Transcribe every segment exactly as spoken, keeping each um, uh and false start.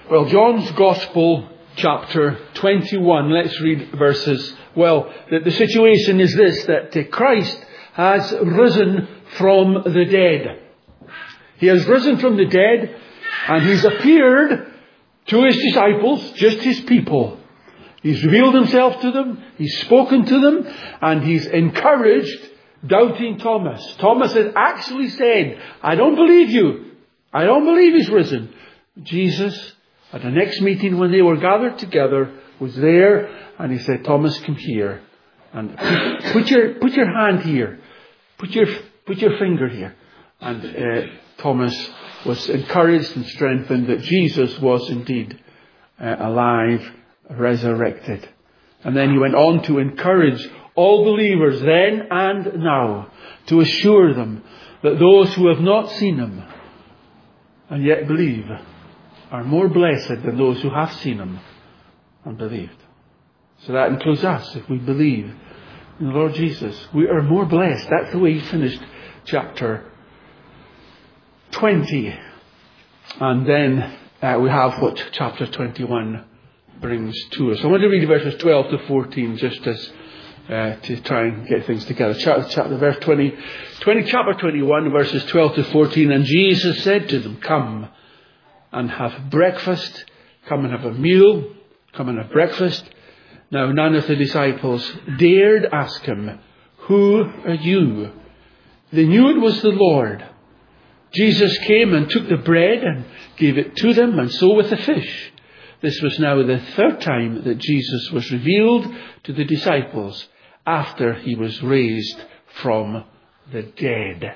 Well, John's Gospel, chapter twenty-one. Let's read verses. Well, the, the situation is this, that uh, Christ has risen from the dead. He has risen from the dead, and he's appeared to his disciples, just his people. He's revealed himself to them, he's spoken to them, and he's encouraged doubting Thomas. Thomas had actually said, I don't believe you. I don't believe he's risen. Jesus, at the next meeting when they were gathered together, was there, and he said, Thomas, come here. And put, put your put your hand here. Put your put your finger here. And uh, Thomas was encouraged and strengthened that Jesus was indeed uh, alive, resurrected. And then he went on to encourage all believers then and now, to assure them that those who have not seen him and yet believe are more blessed than those who have seen him and believed. So that includes us. If we believe in the Lord Jesus, we are more blessed. That's the way he finished chapter twenty. And then uh, we have what chapter twenty-one brings to us. I want to read verses twelve to fourteen just as uh, to try and get things together. Chapter, chapter verse twenty, twenty, chapter twenty-one, verses twelve to fourteen. And Jesus said to them, come and have breakfast. Come and have a meal. Come and have breakfast. Now none of the disciples dared ask him, who are you? They knew it was the Lord. Jesus came and took the bread and gave it to them, and so with the fish. This was now the third time that Jesus was revealed to the disciples after he was raised from the dead.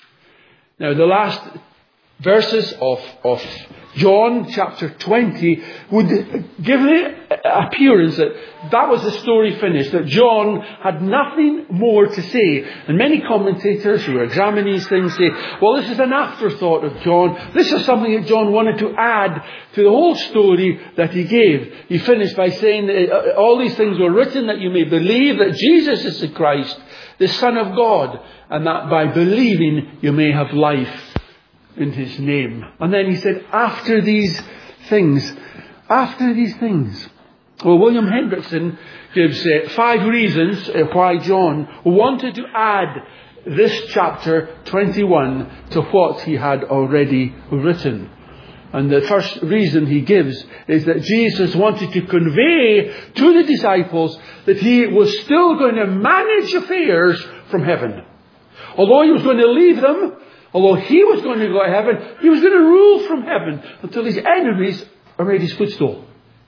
Now the last verses of, of John chapter twenty would give the appearance that that was the story finished, that John had nothing more to say. And many commentators who are examining these things say, well, this is an afterthought of John. This is something that John wanted to add to the whole story that he gave. He finished by saying, all these things were written that you may believe that Jesus is the Christ, the Son of God, and that by believing you may have life in his name. And then he said, after these things, after these things. Well, William Hendrickson gives uh, five reasons uh, why John wanted to add this chapter twenty-one to what he had already written. And the first reason he gives is that Jesus wanted to convey to the disciples that he was still going to manage affairs from heaven. Although he was going to leave them, although he was going to go to heaven, he was going to rule from heaven until his enemies are made his footstool.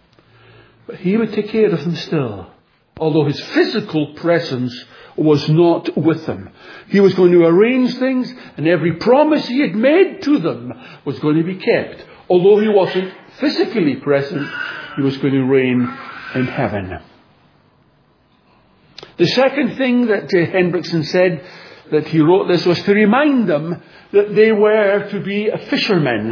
But he would take care of them still, although his physical presence was not with them. He was going to arrange things, and every promise he had made to them was going to be kept. Although he wasn't physically present, he was going to reign in heaven. The second thing that uh, Hendrickson said that he wrote this was to remind them that they were to be fishermen.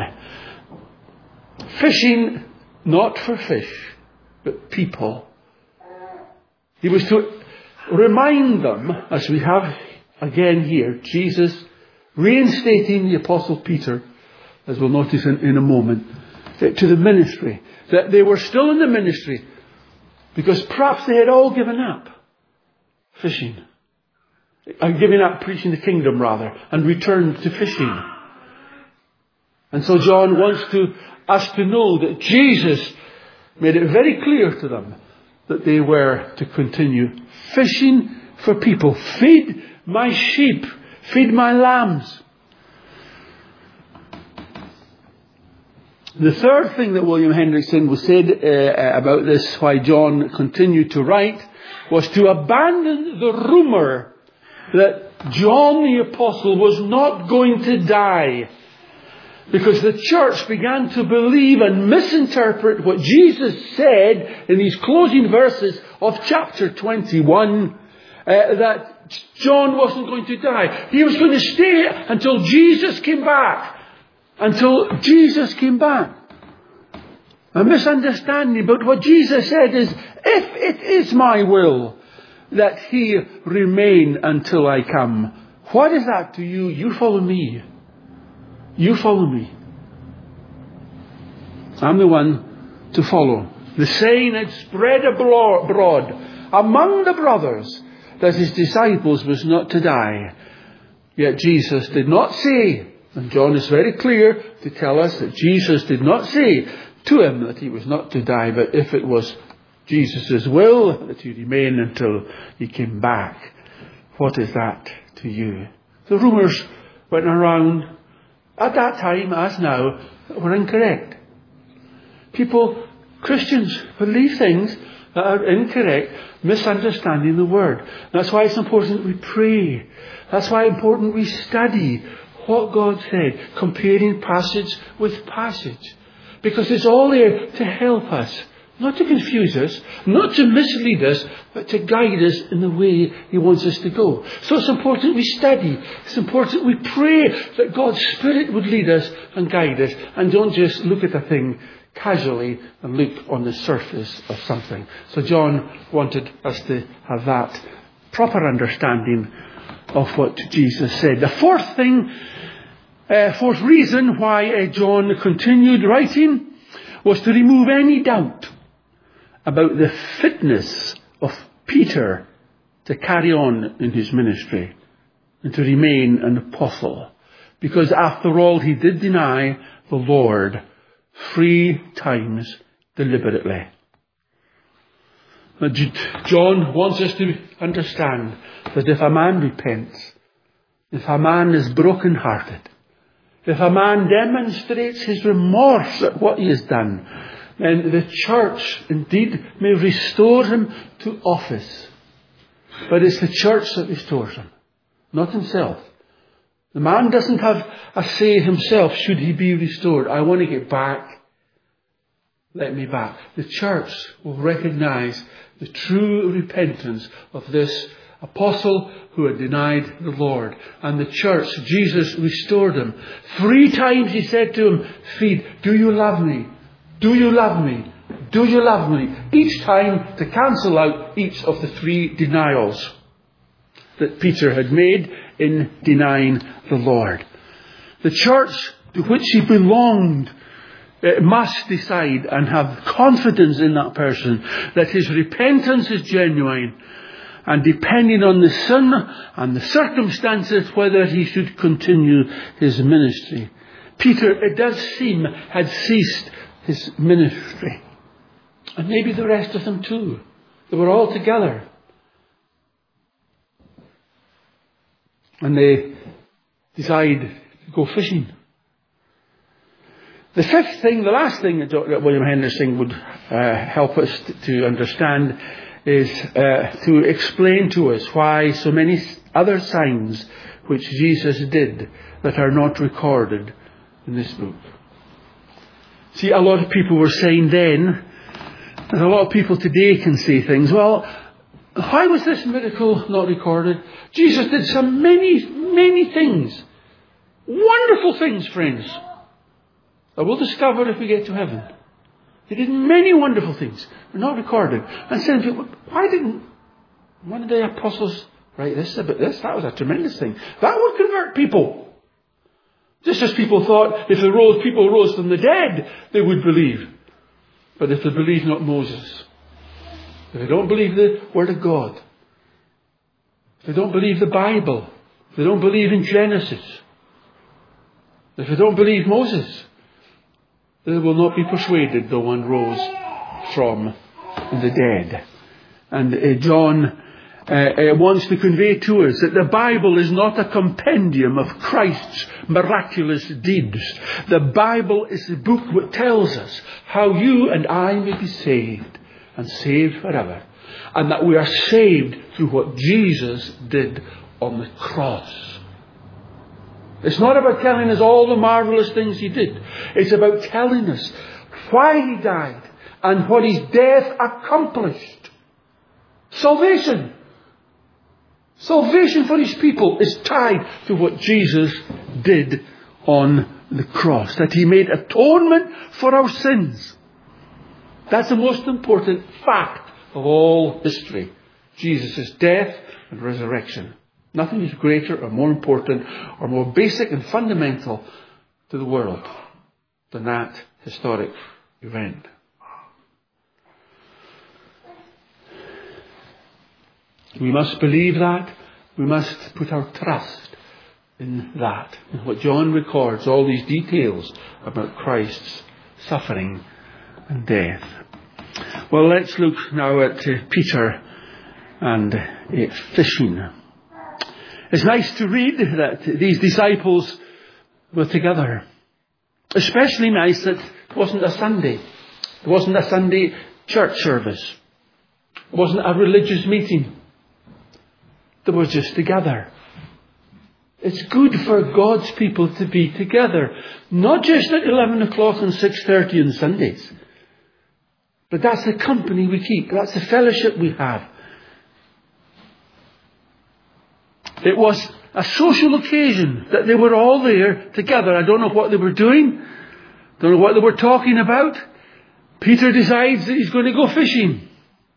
Fishing not for fish, but people. He was to remind them, as we have again here, Jesus reinstating the Apostle Peter, as we'll notice in, in a moment, to the ministry. That they were still in the ministry because perhaps they had all given up fishing. And giving up preaching the kingdom rather, and returned to fishing. And so John wants to us to know that Jesus made it very clear to them that they were to continue fishing for people. Feed my sheep, feed my lambs. The third thing that William Hendrickson was said uh, about this, why John continued to write, was to abandon the rumour that John the Apostle was not going to die, because the church began to believe and misinterpret what Jesus said in these closing verses of chapter twenty-one, uh, that John wasn't going to die. He was going to stay until Jesus came back. Until Jesus came back. A misunderstanding, but what Jesus said is, if it is my will that he remain until I come, what is that to you? You follow me. You follow me. I'm the one to follow. The saying had spread abroad among the brothers that his disciples was not to die. Yet Jesus did not say, and John is very clear to tell us that Jesus did not say to him that he was not to die, but if it was Jesus' will that he remain until he came back. What is that to you? The rumours went around at that time, as now, that were incorrect. People, Christians, believe things that are incorrect, misunderstanding the Word. That's why it's important we pray. That's why it's important we study what God said, comparing passage with passage. Because it's all there to help us, not to confuse us, not to mislead us, but to guide us in the way he wants us to go. So it's important we study. It's important we pray that God's Spirit would lead us and guide us, and don't just look at a thing casually and look on the surface of something. So John wanted us to have that proper understanding of what Jesus said. The fourth thing, uh, fourth reason why uh, John continued writing was to remove any doubt about the fitness of Peter to carry on in his ministry and to remain an apostle. Because after all, he did deny the Lord three times deliberately. John wants us to understand that if a man repents, if a man is broken-hearted, if a man demonstrates his remorse at what he has done, then the church indeed may restore him to office. But it's the church that restores him, not himself. The man doesn't have a say himself, should he be restored. I want to get back. Let me back. The church will recognize the true repentance of this apostle who had denied the Lord. And the church, Jesus restored him. Three times he said to him, Feed, do you love me? Do you love me? Do you love me? Each time to cancel out each of the three denials that Peter had made in denying the Lord. The church to which he belonged uh, must decide and have confidence in that person that his repentance is genuine, and depending on the sin and the circumstances whether he should continue his ministry. Peter, it does seem, had ceased his ministry. And maybe the rest of them too. They were all together. And they decide to go fishing. The fifth thing, the last thing that William Henderson would uh, help us to understand is uh, to explain to us why so many other signs which Jesus did that are not recorded in this book. See, a lot of people were saying then, and a lot of people today can say things, well, why was this miracle not recorded? Jesus did so many, many things. Wonderful things, friends, that we'll discover if we get to heaven. He did many wonderful things. They're not recorded. And some people, why didn't one of the apostles write this about this? That was a tremendous thing. That would convert people. Just as people thought if the rose, people rose from the dead, they would believe. But if they believe not Moses, if they don't believe the Word of God, if they don't believe the Bible, if they don't believe in Genesis, if they don't believe Moses, they will not be persuaded though one rose from the dead. And uh, John uh, uh, wants to convey to us that the Bible is not a compendium of Christ's miraculous deeds. The Bible is the book that tells us how you and I may be saved, and saved forever. And that we are saved through what Jesus did on the cross. It's not about telling us all the marvelous things he did. It's about telling us why he died and what his death accomplished. Salvation. Salvation for his people is tied to what Jesus did on the cross. That he made atonement for our sins. That's the most important fact of all history. Jesus' death and resurrection. Nothing is greater or more important or more basic and fundamental to the world than that historic event. We must believe that. We must put our trust in that. In what John records, all these details about Christ's suffering and death. Well, let's look now at uh, Peter and uh, fishing. It's nice to read that these disciples were together. Especially nice that it wasn't a Sunday. It wasn't a Sunday church service. It wasn't a religious meeting. They were just together. It's good for God's people to be together. Not just at eleven o'clock and six thirty on Sundays. But that's the company we keep. That's the fellowship we have. It was a social occasion that they were all there together. I don't know what they were doing. Don't know what they were talking about. Peter decides that he's going to go fishing.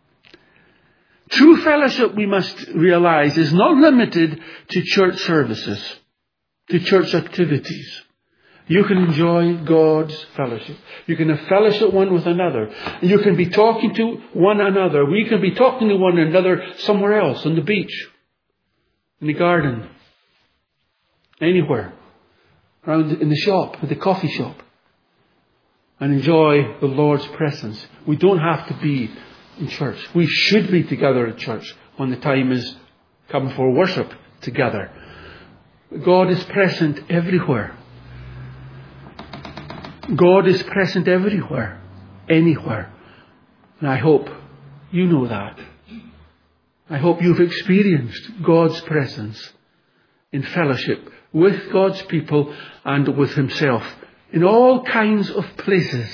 True fellowship, we must realize, is not limited to church services, to church activities. You can enjoy God's fellowship. You can have fellowship one with another. You can be talking to one another. We can be talking to one another somewhere else, on the beach, in the garden, anywhere, around in the shop, at the coffee shop, and enjoy the Lord's presence. We don't have to be in church. We should be together at church when the time is come for worship together. God is present everywhere. God is present everywhere, anywhere. And I hope you know that. I hope you've experienced God's presence in fellowship with God's people and with Himself in all kinds of places.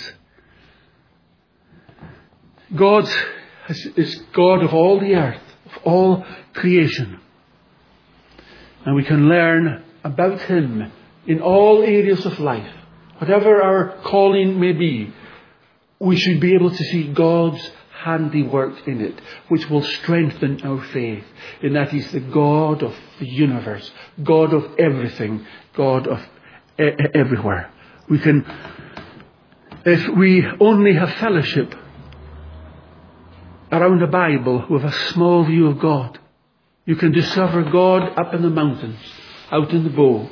God is God of all the earth, of all creation. And we can learn about Him in all areas of life. Whatever our calling may be, we should be able to see God's handiwork in it, which will strengthen our faith in that He's the God of the universe, God of everything, God of e- everywhere. We can, if we only have fellowship around the Bible with a small view of God, you can discover God up in the mountains, out in the boat.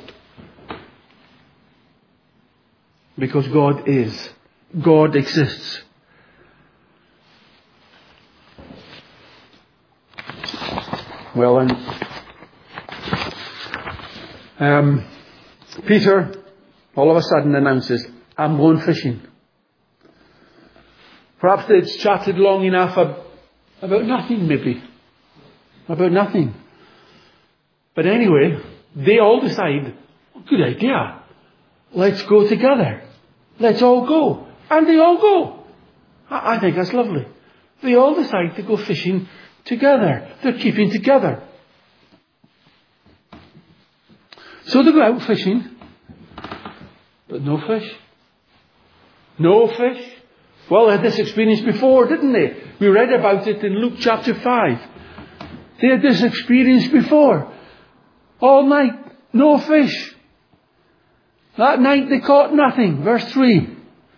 Because God is. God exists. Well, and um, Peter all of a sudden announces, I'm going fishing. Perhaps they'd chatted long enough ab- about nothing, maybe. About nothing. But anyway, they all decide, good idea. Let's go together. Let's all go. And they all go. I, I think that's lovely. They all decide to go fishing together. They're keeping together. So they go out fishing. But no fish. No fish. Well, they had this experience before, didn't they? We read about it in Luke chapter five. They had this experience before. All night, no fish. That night they caught nothing. Verse three.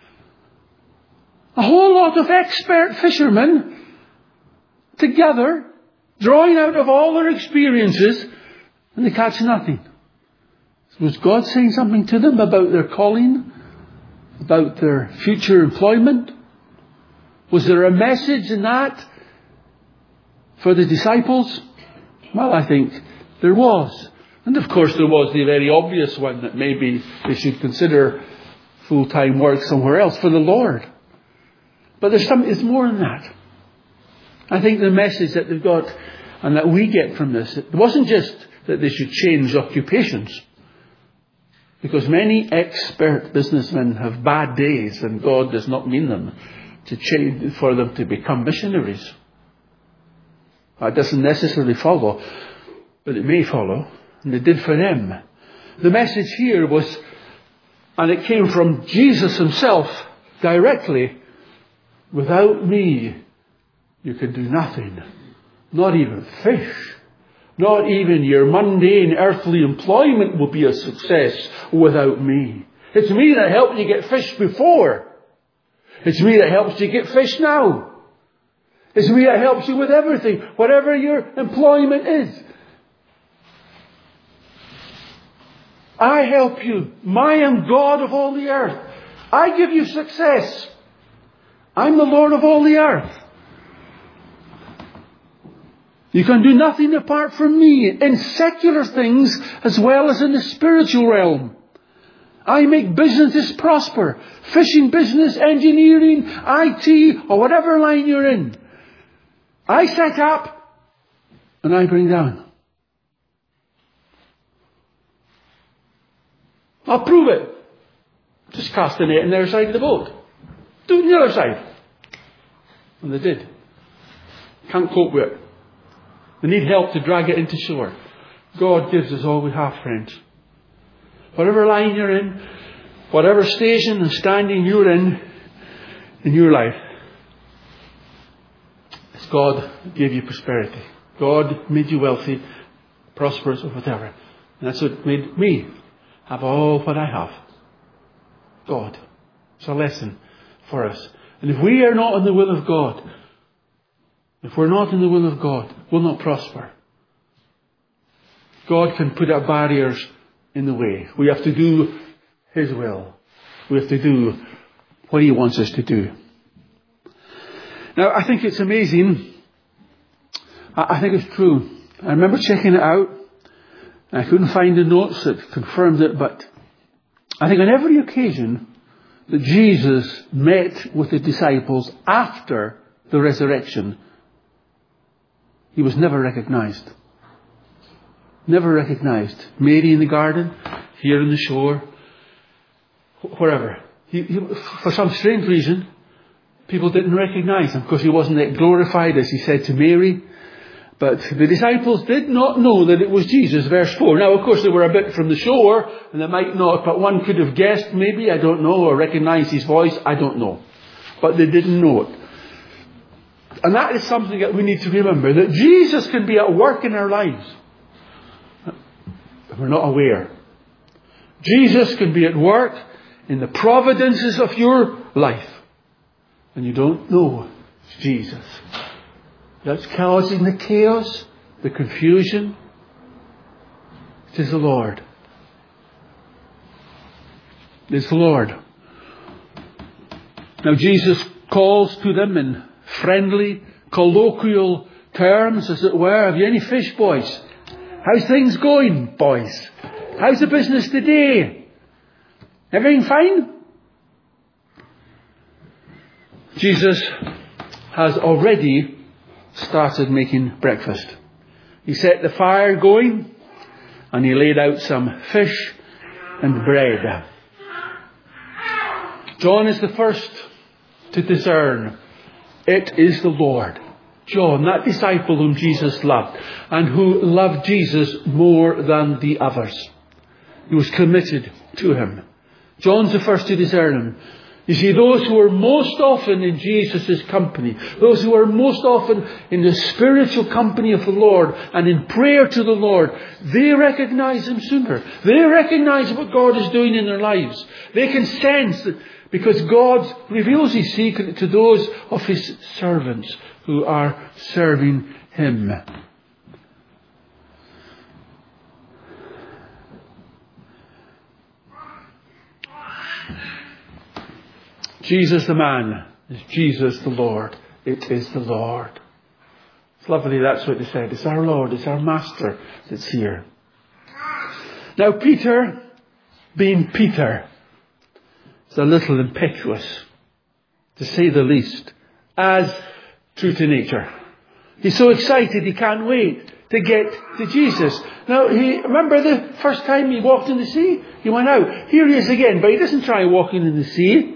A whole lot of expert fishermen together, drawing out of all their experiences, and they catch nothing. Was God saying something to them about their calling? About their future employment? Was there a message in that for the disciples? Well, I think there was. And of course there was the very obvious one that maybe they should consider full-time work somewhere else for the Lord. But there's some, it's more than that. I think the message that they've got and that we get from this, it wasn't just that they should change occupations. Because many expert businessmen have bad days and God does not mean them to change for them to become missionaries. That doesn't necessarily follow, but it may follow. And it did for them. The message here was, and it came from Jesus Himself directly, without me, you can do nothing. Not even fish. Not even your mundane earthly employment will be a success without me. It's me that helped you get fish before. It's me that helps you get fish now. It's me that helps you with everything, whatever your employment is. I help you. I am God of all the earth. I give you success. I'm the Lord of all the earth. You can do nothing apart from me in secular things as well as in the spiritual realm. I make businesses prosper. Fishing business, engineering, I T, or whatever line you're in. I set up and I bring down. I'll prove it. Just cast the net on the other side of the boat. Do it on the other side. And they did. Can't cope with it. They need help to drag it into shore. God gives us all we have, friends. Whatever line you're in, whatever station and standing you're in, in your life, it's God gave you prosperity. God made you wealthy, prosperous, or whatever. And that's what made me have all what I have. God. It's a lesson for us. And if we are not in the will of God, if we're not in the will of God, we'll not prosper. God can put up barriers in the way. We have to do His will. We have to do what He wants us to do. Now, I think it's amazing. I think it's true. I remember checking it out. I couldn't find the notes that confirmed it, but I think on every occasion that Jesus met with the disciples after the resurrection, He was never recognized. Never recognized. Mary in the garden, here on the shore, wherever. He, he, for some strange reason, people didn't recognize Him because He wasn't that glorified as He said to Mary. But the disciples did not know that it was Jesus, verse four. Now, of course, they were a bit from the shore, and they might not, but one could have guessed, maybe, I don't know, or recognized His voice, I don't know. But they didn't know it. And that is something that we need to remember, that Jesus can be at work in our lives. But we're not aware. Jesus can be at work in the providences of your life. And you don't know it's Jesus. That's causing the chaos, the confusion. It is the Lord. It is the Lord. Now Jesus calls to them in friendly, colloquial terms, as it were. Have you any fish, boys? How's things going, boys? How's the business today? Everything fine? Jesus has already started making breakfast. He set the fire going and He laid out some fish and bread. John is the first to discern it is the Lord. John, that disciple whom Jesus loved and who loved Jesus more than the others. He was committed to Him. John's the first to discern Him. You see, those who are most often in Jesus' company, those who are most often in the spiritual company of the Lord and in prayer to the Lord, they recognize Him sooner. They recognize what God is doing in their lives. They can sense that because God reveals His secret to those of His servants who are serving Him. Jesus the man is Jesus the Lord. It is the Lord. It's lovely, that's what they said. It's our Lord, it's our Master that's here. Now Peter, being Peter, is a little impetuous, to say the least, as true to nature. He's so excited he can't wait to get to Jesus. Now, he remember the first time he walked in the sea? He went out. Here he is again, but he doesn't try walking in the sea.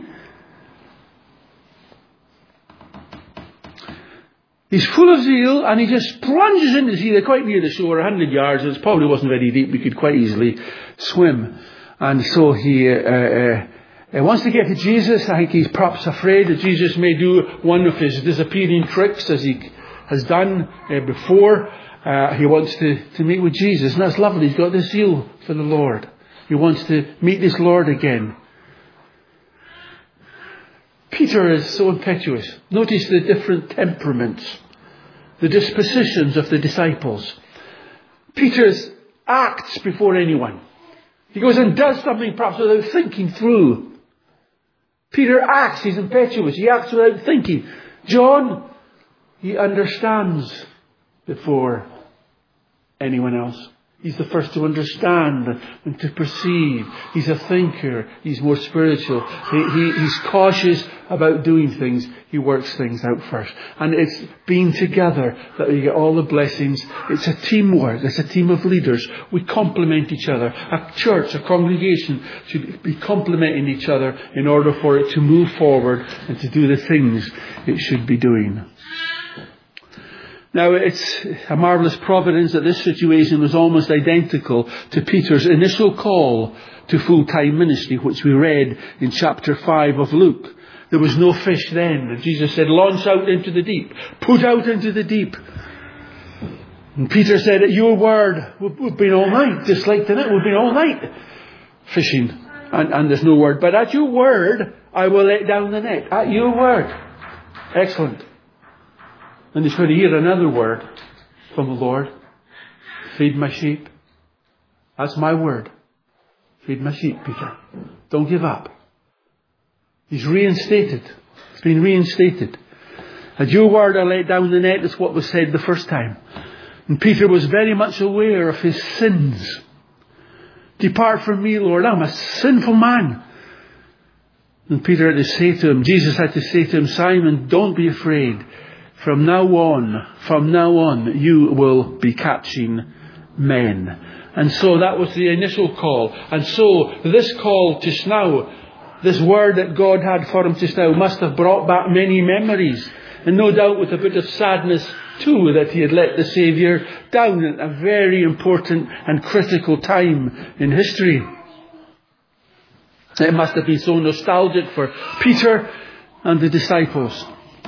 He's full of zeal and he just plunges into the sea. They're quite near the shore, a hundred yards. It probably wasn't very deep. We could quite easily swim. And so he uh, uh, uh, wants to get to Jesus. I think he's perhaps afraid that Jesus may do one of his disappearing tricks as he has done uh, before. Uh, he wants to, to meet with Jesus. And that's lovely. He's got the zeal for the Lord. He wants to meet this Lord again. Peter Peter is so impetuous. Notice the different temperaments, the dispositions of the disciples. Peter acts before anyone. He goes and does something perhaps without thinking through. Peter acts, he's impetuous, he acts without thinking. John, he understands before anyone else. He's the first to understand and to perceive. He's a thinker. He's more spiritual. He, he, he's cautious about doing things. He works things out first. And it's being together that we get all the blessings. It's a teamwork. It's a team of leaders. We complement each other. A church, a congregation should be complementing each other in order for it to move forward and to do the things it should be doing. Now, it's a marvellous providence that this situation was almost identical to Peter's initial call to full-time ministry, which we read in chapter five of Luke. There was no fish then, and Jesus said, launch out into the deep, put out into the deep. And Peter said, at your word, we've been all night, just like tonight, we've been all night fishing, and, and there's no word. But at your word, I will let down the net. At your word. Excellent. And he's going to hear another word from the Lord. Feed my sheep. That's my word. Feed my sheep, Peter. Don't give up. He's reinstated. It's been reinstated. At your word I let down the net, is what was said the first time. And Peter was very much aware of his sins. Depart from me, Lord. I'm a sinful man. And Peter had to say to him, Jesus had to say to him, Simon, don't be afraid. From now on, from now on, you will be catching men. And so that was the initial call. And so this call just now, this word that God had for him just now, must have brought back many memories. And no doubt with a bit of sadness too, that he had let the Saviour down at a very important and critical time in history. It must have been so nostalgic for Peter and the disciples.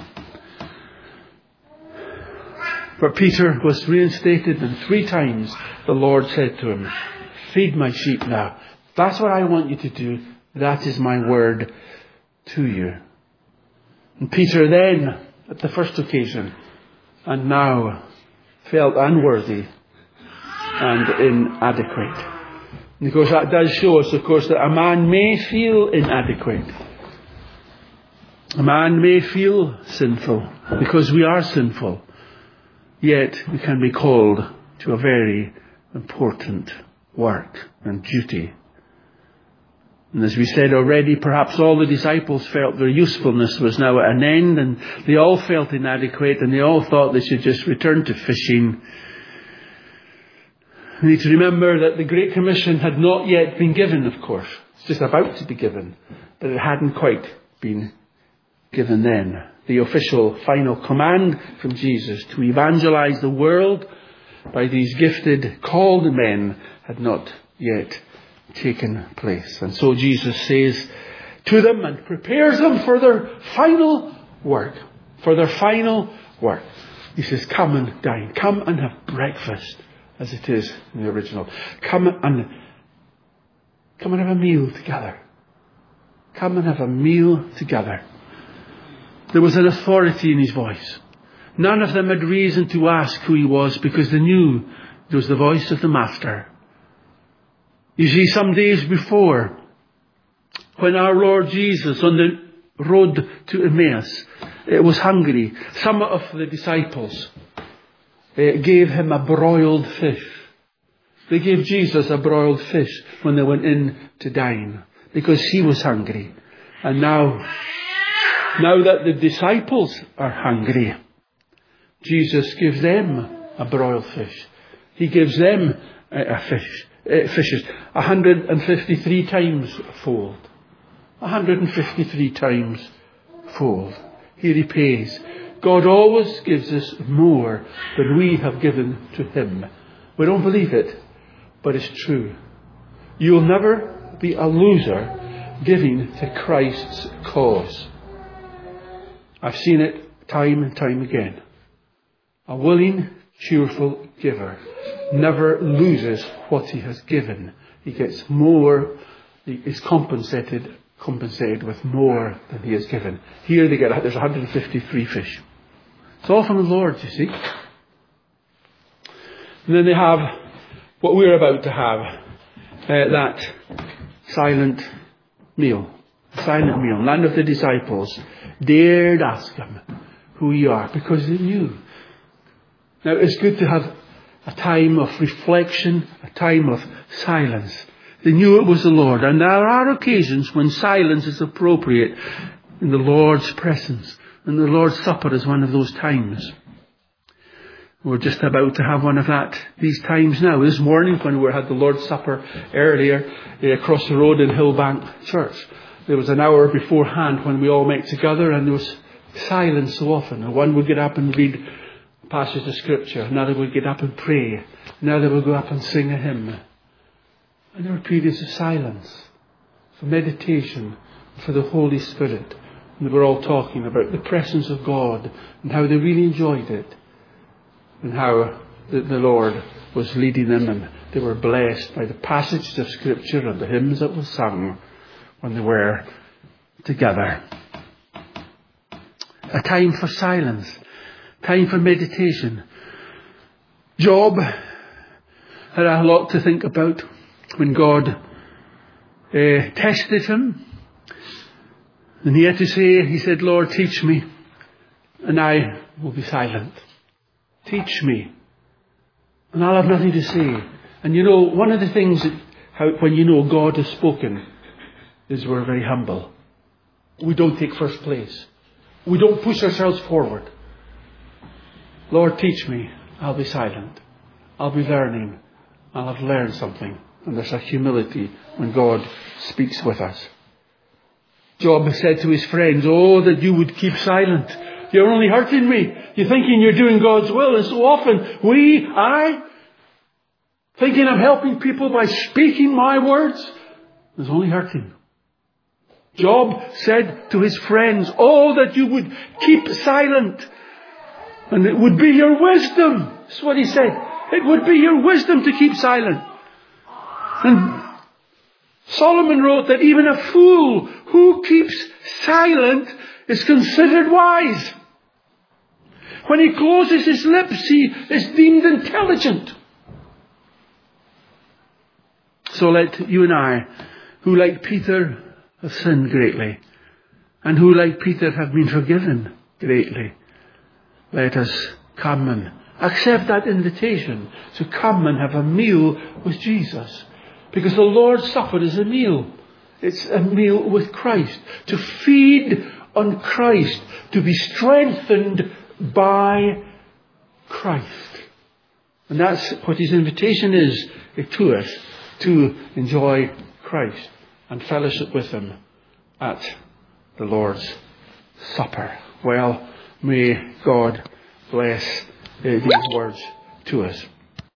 But Peter was reinstated, and three times the Lord said to him, feed my sheep now. That's what I want you to do. That is my word to you. And Peter then, at the first occasion, and now felt unworthy and inadequate. Because that does show us, of course, that a man may feel inadequate. A man may feel sinful, because we are sinful. Yet we can be called to a very important work and duty. And as we said already, perhaps all the disciples felt their usefulness was now at an end, and they all felt inadequate, and they all thought they should just return to fishing. We need to remember that the Great Commission had not yet been given, of course. It's just about to be given, but it hadn't quite been given then. The official final command from Jesus to evangelize the world by these gifted, called men had not yet taken place. And so Jesus says to them and prepares them for their final work. For their final work. He says, come and dine. Come and have breakfast, as it is in the original. Come and, come and have a meal together. Come and have a meal together. There was an authority in his voice. None of them had reason to ask who he was, because they knew it was the voice of the Master. You see, some days before, when our Lord Jesus, on the road to Emmaus, was hungry, some of the disciples gave him a broiled fish. They gave Jesus a broiled fish when they went in to dine, because he was hungry. And now... Now that the disciples are hungry, Jesus gives them a broiled fish. He gives them a fish, uh, fishes, one hundred fifty-three times fold. one hundred fifty-three times fold. He repays. God always gives us more than we have given to him. We don't believe it, but it's true. You'll never be a loser giving to Christ's cause. I've seen it time and time again. A willing, cheerful giver never loses what he has given. He gets more, he is compensated compensated with more than he has given. Here they get, there's one hundred fifty-three fish. It's all from the Lord, you see. And then they have what we're about to have, uh, that silent meal. Silent meal. None of the disciples dared ask him who you are, because they knew. Now it's good to have a time of reflection, a time of silence. They knew it was the Lord. And there are occasions when silence is appropriate in the Lord's presence. And the Lord's Supper is one of those times. We're just about to have one of that, these times now. This morning when we had the Lord's Supper earlier across the road in Hillbank Church, there was an hour beforehand when we all met together, and there was silence so often. And one would get up and read a passage of Scripture. Another would get up and pray. Another would go up and sing a hymn. And there were periods of silence, for meditation, for the Holy Spirit. And they were all talking about the presence of God and how they really enjoyed it. And how the, the Lord was leading them, and they were blessed by the passages of Scripture and the hymns that were sung when they were together. A time for silence, time for meditation. Job had a lot to think about when God uh, tested him. And he had to say, he said, Lord, teach me, and I will be silent. Teach me, and I'll have nothing to say. And you know, one of the things that, how, when you know God has spoken, is we're very humble. We don't take first place. We don't push ourselves forward. Lord, teach me. I'll be silent. I'll be learning. I'll have learned something. And there's a humility when God speaks with us. Job said to his friends, oh, that you would keep silent. You're only hurting me. You're thinking you're doing God's will. And so often, we, I, thinking I'm helping people by speaking my words, is only hurting. Job said to his friends, oh, that you would keep silent. And it would be your wisdom. That's what he said. It would be your wisdom to keep silent. And Solomon wrote that even a fool who keeps silent is considered wise. When he closes his lips, he is deemed intelligent. So let you and I, who like Peter have sinned greatly, and who like Peter have been forgiven greatly, let us come and accept that invitation to come and have a meal with Jesus. Because the Lord's Supper is a meal. It's a meal with Christ. To feed on Christ. To be strengthened by Christ. And that's what his invitation is to us. To enjoy Christ and fellowship with him at the Lord's Supper. Well, may God bless uh, these words to us.